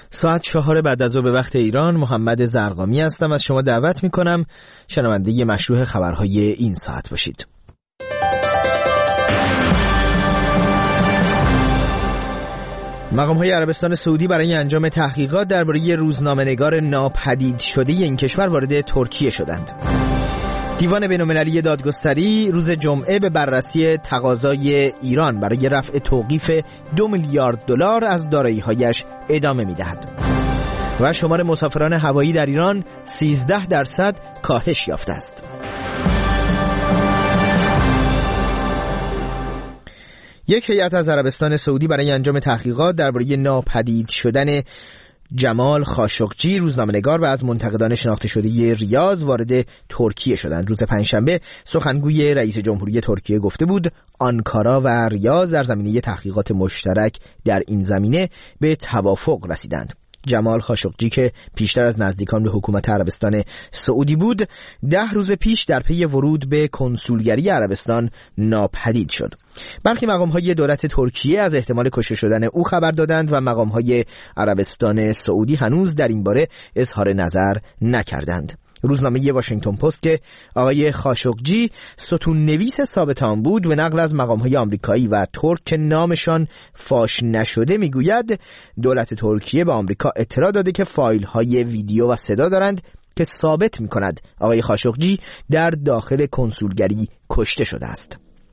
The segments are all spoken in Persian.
ساعت 4 بعد از ظهر به وقت ایران. محمد زرقامی هستم. از شما دعوت میکنم شنونده مشروع خبرهای این ساعت باشید. مقام‌های عربستان سعودی برای انجام تحقیقات درباره روزنامه‌نگار ناپدید شده این کشور وارد ترکیه شدند. دیوان بین‌المللی دادگستری روز جمعه به بررسی تقاضای ایران برای رفع توقیف 2 میلیارد دلار از دارایی‌هایش ادامه می‌دهد. و شمار مسافران هوایی در ایران 13% کاهش یافته است. یک هیئت از عربستان سعودی برای انجام تحقیقات درباره ناپدید شدن جمال خاشقجی روزنامه‌نگار و از منتقدان شناخته شده ریاض وارد ترکیه شدند. روز پنجشنبه سخنگوی رئیس جمهوری ترکیه گفته بود آنکارا و ریاض در زمینه تحقیقات مشترک در این زمینه به توافق رسیدند. جمال خاشقجی که پیشتر از نزدیکان به حکومت عربستان سعودی بود 10 روز پیش در پی ورود به کنسولگری عربستان ناپدید شد. برخی مقام‌های دولت ترکیه از احتمال کشته شدن او خبر دادند و مقام‌های عربستان سعودی هنوز در این باره اظهار نظر نکردند. روزنامه واشنگتن پست که آقای خاشقجی ستون نویس ثابت آن بود به نقل از مقام‌های آمریکایی و ترک که نامشان فاش نشده میگوید دولت ترکیه به آمریکا اطلاع داده که فایل‌های ویدیو و صدا دارند که ثابت می‌کند آقای خاشقجی در داخل کنسولگری کشته شده است.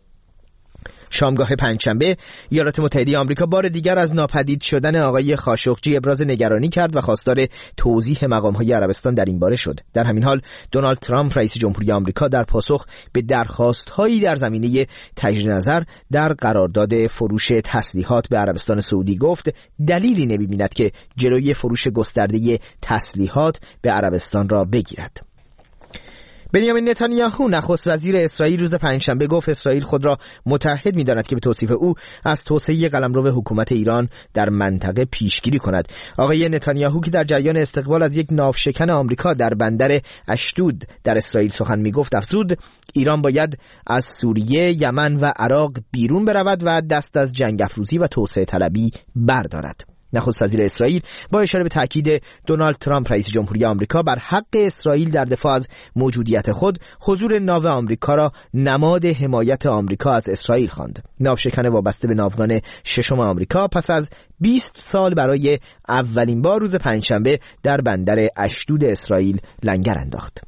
شامگاه پنجشنبه ایالات متحده آمریکا بار دیگر از ناپدید شدن آقای خاشقجی ابراز نگرانی کرد و خواستار توضیح مقام‌های عربستان در این باره شد. در همین حال دونالد ترامپ رئیس جمهوری آمریکا در پاسخ به درخواست‌هایی در زمینه تجدید نظر در قرارداد فروش تسلیحات به عربستان سعودی گفت دلیلی نمی‌بیند که جلوی فروش گسترده تسلیحات به عربستان را بگیرد. بنیامین نتانیاهو نخست وزیر اسرائیل روز پنجشنبه گفت اسرائیل خود را متعهد می‌داند که به توصیف او از توسعه قلمرو حکومت ایران در منطقه پیشگیری کند. آقای نتانیاهو که در جریان استقبال از یک ناوشکن آمریکا در بندر اشدود در اسرائیل سخن می‌گفت افزود ایران باید از سوریه، یمن و عراق بیرون برود و دست از جنگ افروزی و توسعه طلبی بردارد. نخست وزیر اسرائیل با اشاره به تاکید دونالد ترامپ رئیس جمهوری آمریکا بر حق اسرائیل در دفاع از موجودیت خود حضور ناو آمریکا را نماد حمایت آمریکا از اسرائیل خواند. ناوشکن وابسته به ناوگان ششم آمریکا پس از 20 سال برای اولین بار روز پنجشنبه در بندر اشدود اسرائیل لنگر انداخت.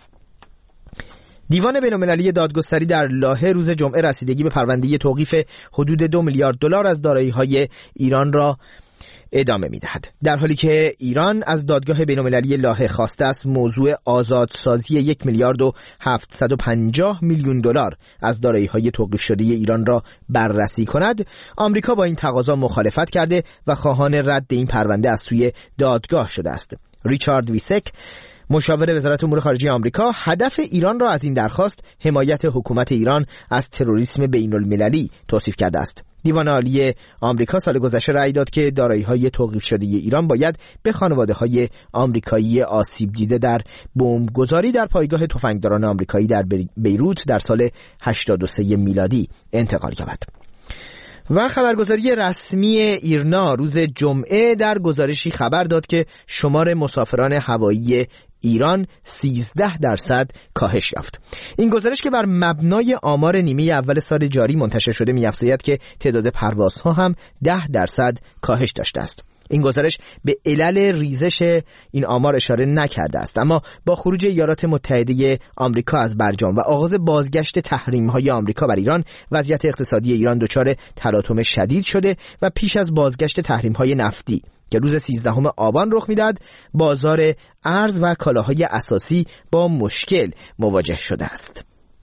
دیوان بین‌المللی دادگستری در لاهه روز جمعه رسیدگی به پرونده توقیف حدود 2 میلیارد دلار از دارایی‌های ایران را ادامه می‌دهد. در حالی که ایران از دادگاه بین‌المللی لاهه خواسته است موضوع آزادسازی 1 میلیارد و 750 میلیون دلار از دارایی‌های توقیف شده ایران را بررسی کند، آمریکا با این تقاضا مخالفت کرده و خواهان رد این پرونده از سوی دادگاه شده است. ریچارد ویسک مشاور وزارت امور خارجه آمریکا هدف ایران را از این درخواست حمایت حکومت ایران از تروریسم بین‌المللی توصیف کرده است. دیوان عالی آمریکا سال گذشته رأی داد که دارایی‌های توقیف شده ایران باید به خانواده‌های آمریکایی آسیب دیده در بمبگذاری در پایگاه تفنگداران آمریکایی در بیروت در سال 83 میلادی انتقال یابد. و خبرگزاری رسمی ایرنا روز جمعه در گزارشی خبر داد که شمار مسافران هوایی ایران 13% کاهش یافت. این گزارش که بر مبنای آمار نیمه اول سال جاری منتشر شده می‌افزاید که تعداد پروازها هم 10% کاهش داشته است. این گزارش به علل ریزش این آمار اشاره نکرده است، اما با خروج ایالات متحده آمریکا از برجام و آغاز بازگشت تحریم‌های آمریکا بر ایران، وضعیت اقتصادی ایران دچار تلاطم شدید شده و پیش از بازگشت تحریم‌های نفتی که روز 13 آبان رخ میداد، بازار ارز و کالاهای اساسی با مشکل مواجه شده است.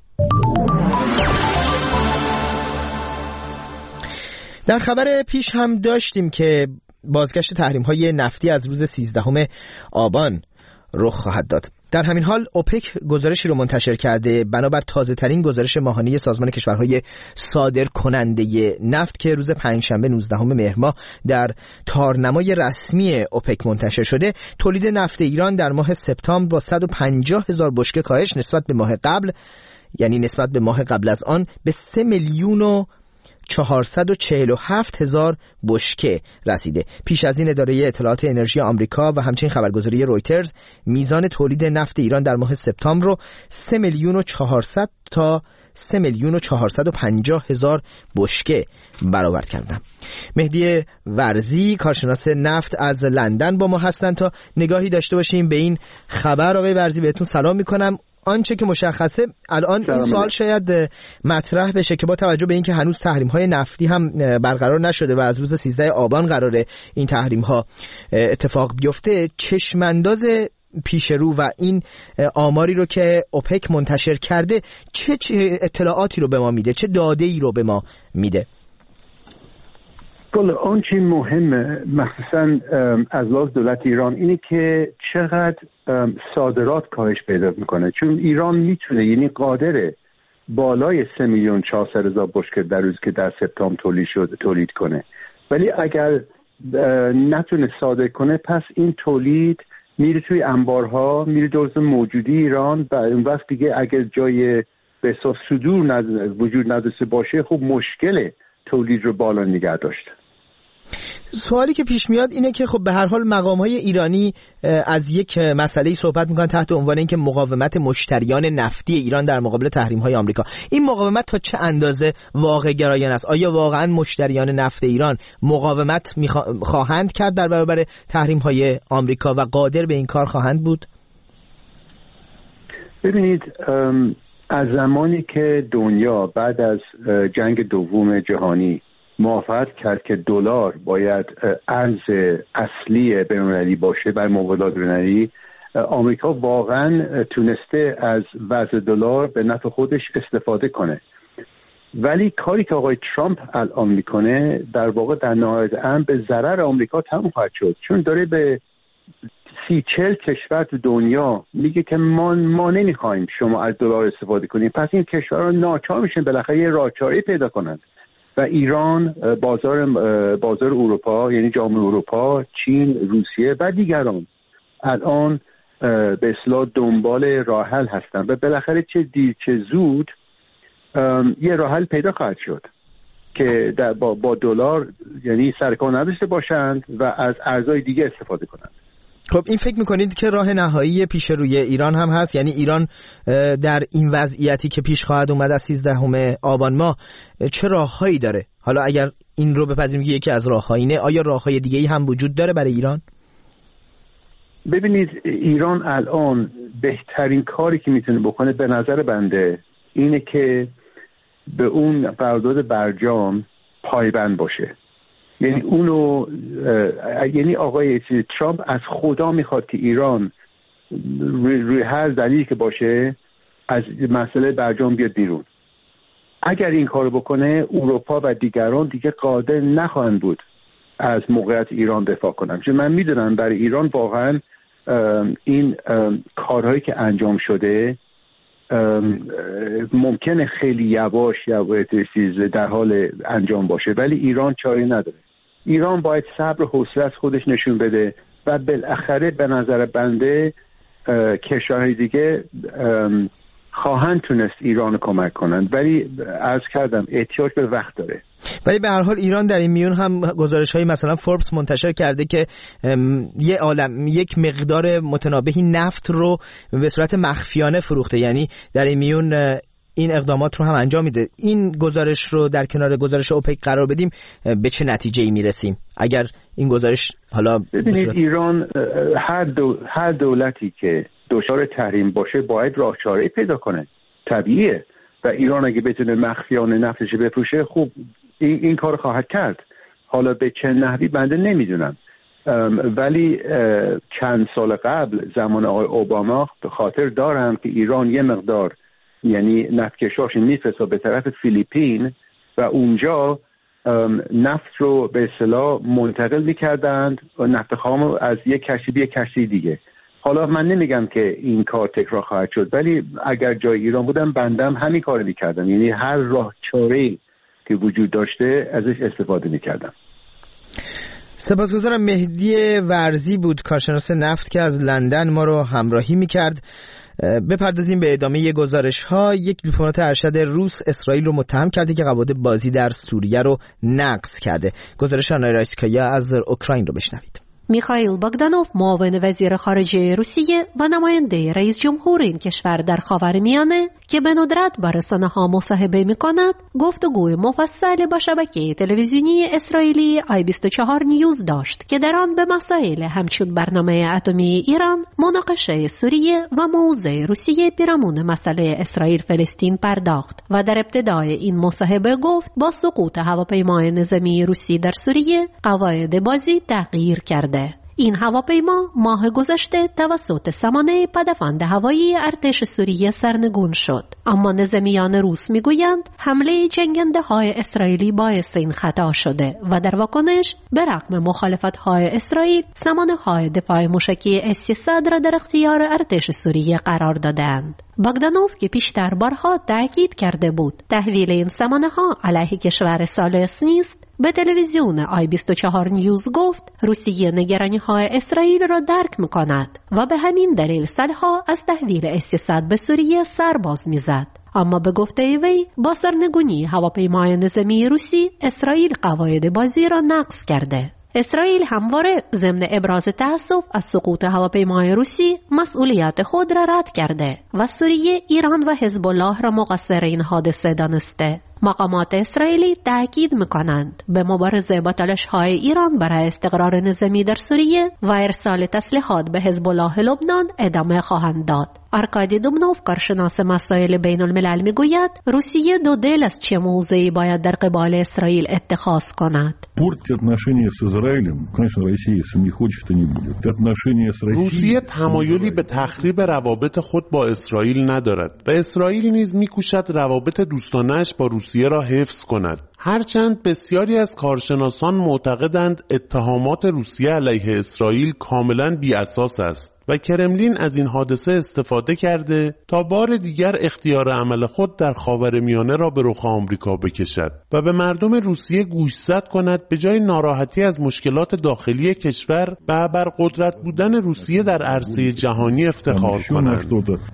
در خبر پیش هم داشتیم که بازگشت تحریم‌های نفتی از روز 13 آبان رخ خواهد داد. در همین حال اوپک گزارشی رو منتشر کرده بنابر تازه‌ترین گزارش ماهانه سازمان کشورهای صادر کننده نفت که روز پنجشنبه 19 مهر ماه در تارنمای رسمی اوپک منتشر شده. تولید نفت ایران در ماه سپتامبر با 150,000 بشکه کاهش نسبت به ماه قبل، یعنی نسبت به ماه قبل از آن، به 3 میلیون و 447,000 بشکه رسیده. پیش از این اداره اطلاعات انرژی آمریکا و همچنین خبرگزاری رویترز میزان تولید نفت ایران در ماه سپتامبر رو 3,400,000 تا 3,450,000 بشکه برآورد کردم. مهدی ورزی کارشناس نفت از لندن با ما هستن تا نگاهی داشته باشیم به این خبر. آقای ورزی بهتون سلام میکنم. آنچه که مشخصه الان این سوال شاید مطرح بشه که با توجه به اینکه هنوز تحریم‌های نفتی هم برقرار نشده و از روز 13 آبان قراره این تحریم‌ها اتفاق بیفته، چشمانداز پیش رو و این آماری رو که اوپک منتشر کرده چه اطلاعاتی رو به ما میده، چه داده‌ای رو به ما میده؟ آنچه مهمه مخصوصا از لحاظ دولت ایران اینه که چقدر صادرات کاهش پیدا میکنه، چون ایران میتونه، یعنی قادره بالای 3,400,000 بشکه در روز که در سپتامبر تولید کنه، ولی اگر نتونه صادر کنه پس این تولید میره توی انبارها، میره جزء موجودی ایران و اون وقت دیگه اگر جای به حساب صدور وجود نداشته باشه خب مشکل تولید رو بالا نگه داشت. سوالی که پیش میاد اینه که خب به هر حال مقام‌های ایرانی از یک مسئله‌ای صحبت میکنن تحت عنوان اینکه مقاومت مشتریان نفتی ایران در مقابل تحریم‌های آمریکا. این مقاومت تا چه اندازه واقع گرایانه است؟ آیا واقعا مشتریان نفت ایران مقاومت خواهند کرد در برابر تحریم‌های آمریکا و قادر به این کار خواهند بود؟ ببینید، از زمانی که دنیا بعد از جنگ دوم جهانی موافقت کرد که دلار باید ارز اصلی بین‌المللی باشه بر مبادلات بین‌المللی، آمریکا واقعا تونسته از وضع دلار به نفع خودش استفاده کنه. ولی کاری که آقای ترامپ الان میکنه در واقع در نهایت امر به ضرر آمریکا تموم خواهد شد، چون داره به 30-40 کشور تو دنیا میگه که ما نمیخوایم شما از دلار استفاده کنیم، پس این کشورها ناچار میشن بالاخره یه راهکاری پیدا کنند و ایران، بازار اروپا، یعنی جامعه اروپا، چین، روسیه و دیگران الان به اصطلاح دنبال راه حل هستن و بالاخره چه دیر چه زود یه راه حل پیدا خواهد شد که با دلار یعنی سرکار نداشته باشند و از ارزهای دیگه استفاده کنند. خب این فکر میکنید که راه نهایی پیش روی ایران هم هست؟ یعنی ایران در این وضعیتی که پیش خواهد اومد از 13 آبان ماه چه راههایی داره؟ حالا اگر این رو بپذیریم که یکی از راههایی نه، آیا راههای دیگه‌ای هم وجود داره برای ایران؟ ببینید، ایران الان بهترین کاری که میتونه بکنه به نظر بنده اینه که به اون قرارداد برجام پایبند باشه. یعنی یعنی آقای ترامپ از خدا میخواد که ایران روی هر دلیلی که باشه از مسئله برجام بیاد بیرون. اگر این کارو بکنه اروپا و دیگران دیگه قادر نخواهند بود از موقعیت ایران دفاع کنن، چون من میدونم برای ایران واقعا این کارهایی که انجام شده ممکنه خیلی یواش در حال انجام باشه، ولی ایران چاره نداره. ایران باید صبر و حوصله از خودش نشون بده و بالاخره به نظر بنده کشورهای دیگه خواهند تونست ایران رو کمک کنند، ولی عرض کردم احتیاج به وقت داره. ولی به هر حال ایران در این میون هم گزارش‌های مثلا فوربس منتشر کرده که یک مقدار متنابهی نفت رو به صورت مخفیانه فروخته، یعنی در این میون این اقدامات رو هم انجام میده. این گزارش رو در کنار گزارش اوپک قرار بدیم به چه نتیجه‌ای میرسیم اگر این گزارش حالا ببینید ایران هر دولتی که دچار تحریم باشه باید راهچاره‌ای پیدا کنه، طبیعیه، و ایران اگه بتونه مخفیانه نفتش بفروشه خوب این کار خواهد کرد. حالا به چه نحوی بنده نمیدونم، ولی چند سال قبل زمان آقای اوباما به خاطر دارم که ایران یه مقدار یعنی نفتکشاش میفرسته به طرف فیلیپین و اونجا نفت رو به اصطلاح منتقل میکردند و نفت خام از یک کشتی به یک کشتی دیگه. حالا من نمیگم که این کار تکرار خواهد شد، ولی اگر جای ایران بودم بندم همین کار میکردم، یعنی هر راه چاره‌ای که وجود داشته ازش استفاده میکردم. سپاسگزارم. مهدی ورزی بود، کارشناس نفت که از لندن ما رو همراهی میکرد. بپردازیم به ادامه گزارش‌ها. یک دیپلمات ارشد روس اسرائیل رو متهم کرده که قواعد بازی در سوریه رو نقض کرده. گزارش آنا رایسکایا از اوکراین رو بشنوید. میخائیل باگدانوف معاون وزیر خارجه روسیه و نماینده رئیس جمهور این کشور در خاورمیانه که به ندرت با رسانه‌ها مصاحبه می‌کند، گفتگوی مفصل با شبکه تلویزیونی اسرائیلی آی24 نیوز داشت که در آن به مسائل همچون برنامه اتمی ایران، مناقشه سوریه و موضع روسیه پیرامون مسئله اسرائیل فلسطین پرداخت و در ابتدای این مصاحبه گفت با سقوط هواپیمای نظامی روسی در سوریه قواعد بازی تغییر کرده. این هواپیما ماه گذشته توسط سامانه پدافند هوایی ارتش سوریه سرنگون شد، اما نظامیان روس میگویند حمله جنگنده های اسرائیلی باعث این خطا شده و در واکنش به رغم مخالفت های اسرائیل سامانه های دفاع موشکی S-300 را در اختیار ارتش سوریه قرار دادند. باگدانوف که پیشتر بارها تاکید کرده بود تحویل این سامانه ها علیه کشور سالس نیست، به تلویزیون آی24 نیوز گفت روسیه نگرانی های اسرائیل را درک می‌کند و به همین دلیل سالها از تحویل S-300 به سوریه سر باز می‌زد. اما به گفته وی با سرنگونی هواپیمای نظامی روسی اسرائیل قواعد بازی را نقض کرده. اسرائیل همواره ضمن ابراز تأسف از سقوط هواپیمای روسی مسئولیت خود را رد کرده و سوریه، ایران و حزب الله را مقصر این حادثه دانسته. مقامات اسرائیلی تأکید می‌کنند به مبارزه با تلاش‌های ایران برای استقرار نظامی در سوریه و ارسال تسلیحات به حزب الله لبنان ادامه خواهند داد. آرکادی دوبنوف، کارشناس مسائل بین الملل، میگوید روسیه دو دل از چه موضعی باید در قبال اسرائیل اتخاذ کند. روسیه تمایلی به تخریب روابط خود با اسرائیل ندارد و اسرائیل نیز میکوشد روابط دوستانه‌اش با روسیه را حفظ کند. هرچند بسیاری از کارشناسان معتقدند اتهامات روسیه علیه اسرائیل کاملا بی اساس است و کرملین از این حادثه استفاده کرده تا بار دیگر اختیار عمل خود در خاورمیانه را به رخ آمریکا بکشد و به مردم روسیه گوشزد کند به جای ناراحتی از مشکلات داخلی کشور و بر قدرت بودن روسیه در عرصه جهانی افتخار کنند.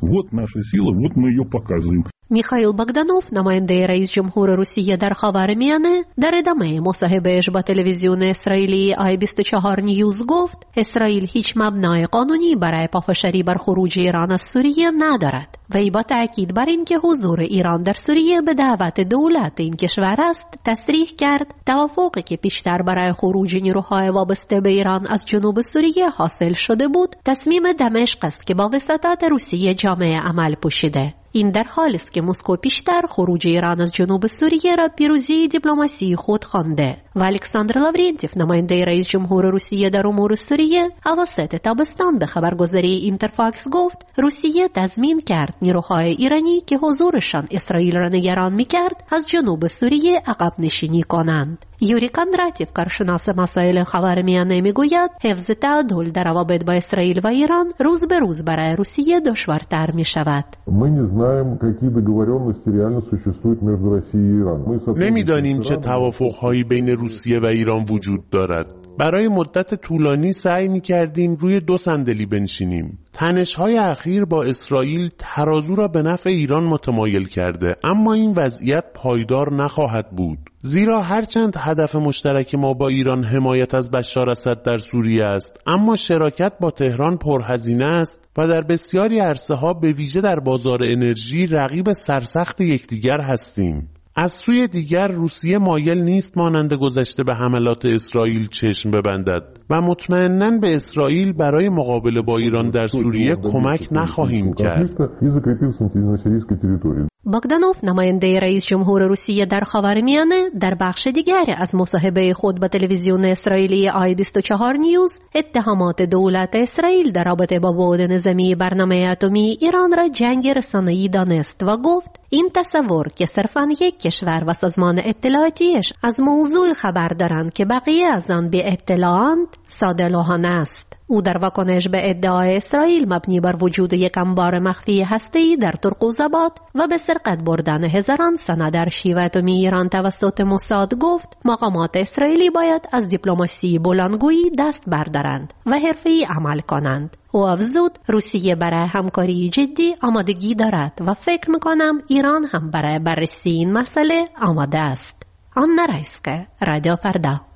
میخائیل باگدانوف، نماینده رئیس جمهور روسیه در خاورمیانه، در ادامه مصاحبه‌اش با تلویزیون اسرائیلی آی24 نیوز گفت اسرائیل هیچ مبنای قانونی برای پافشاری بر خروج ایران از سوریه ندارد. وی با تأکید بر این که حضور ایران در سوریه به دعوت دولت این کشور است تصریح کرد توافقی که پیشتر برای خروج نیروهای وابسته به ایران از جنوب سوریه حاصل شده بود تصمیم دمشق است که با وساطت روسیه جامعه عمل پوشیده. این در حالی است که مسکو پیشتر خروج ایران از جنوب سوریه را پیروزی دیپلماسی خود خوانده و الکساندر لاورینتیف، نماینده رئیس جمهور روسیه در امور سوریه، اواسط تابستان به خبرگزاری اینترفاکس گفت روسیه تضمین کرد نیروهای ایرانی که حضورشان اسرائیل را نگران می‌کرد از جنوب سوریه عقب نشینی کنند. یوری کاندراتیف، کارشناس مسائل خاورمیانه، میگوید حفظ تعادل در روابط با اسرائیل و ایران روز به روز برای روسیه دشوارتر می‌شود. نمی‌دانیم چه توافق‌هایی بین روسیه و ایران وجود دارد. برای مدت طولانی سعی می‌کردیم روی دو صندلی بنشینیم. تنش‌های اخیر با اسرائیل ترازو را به نفع ایران متمایل کرده، اما این وضعیت پایدار نخواهد بود. زیرا هرچند هدف مشترک ما با ایران حمایت از بشار اسد در سوریه است، اما شراکت با تهران پرهزینه است و در بسیاری عرصه‌ها به ویژه در بازار انرژی رقیب سرسخت یکدیگر هستیم. از سوی دیگر روسیه مایل نیست مانند گذشته به حملات اسرائیل چشم ببندد و مطمئناً به اسرائیل برای مقابله با ایران در سوریه کمک نخواهیم کرد. باگدانوف، نماینده رئیس جمهور روسیه در خاورمیانه، در بخش دیگری از مصاحبه خود با تلویزیون اسرائیلی آی24 نیوز اتهامات دولت اسرائیل در رابطه با بعد نظامی برنامه اتمی ایران را جنگ رسانه‌ای دانست و گفت این تصور که صرفاً یک کشور و سازمان اطلاعاتیش از موضوع خبر دارند که بقیه از آن بی اطلاعاند ساده لوحانه است. او در واکنش به ادعای اسرائیل مبنی بر وجود یک انبار مخفی هسته‌ای در ترقوزآباد و به سرقت بردن هزاران سند ارشیو اتمی ایران توسط موساد گفت مقامات اسرائیلی باید از دیپلماسی بلندگویی دست بردارند و حرفه‌ای عمل کنند. او افزود روسیه برای همکاری جدی آمادگی دارد و فکر می‌کنم ایران هم برای بررسی این مسئله آماده است. آن نرایسکه، رادیو فردا.